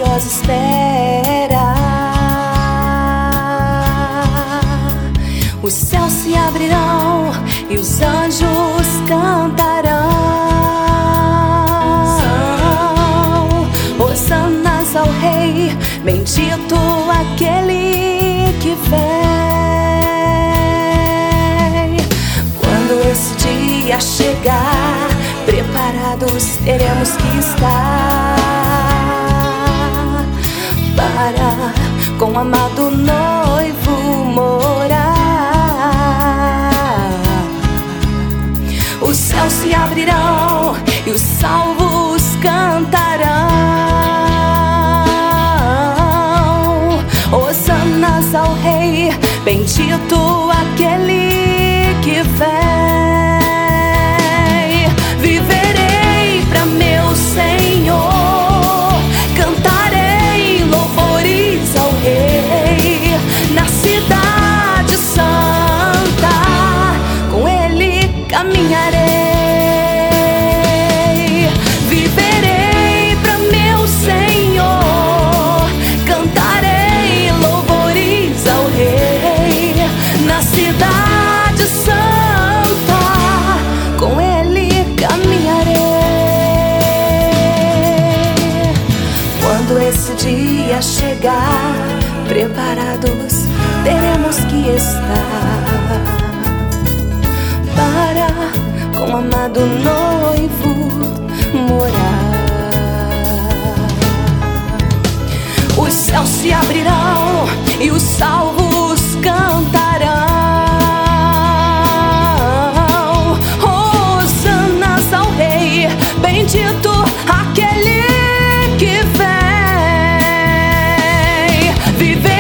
ansiosa espera. Os céus se abrirão e os anjos cantarão. Hosanas ao Rei, bendito aquele que vem. Quando esse dia chegar, preparados teremos que estar para com o amado noivo morar. Os céus se abrirão e os salvos cantarão. Hosanas ao Rei, bendito aquele que vem. Viverei para meu Senhor, cantarei louvores ao Rei. Na cidade santa, com Ele caminharei. Viverei para meu Senhor, cantarei louvores ao Rei. Na cidade santa, com Ele caminharei. Quando esse dia chegar, preparados teremos que estar para com o amado noivo morar. Os céus se abrirão e os salvos cantarão. Hosanas ao Rei, bendito aquele que vem.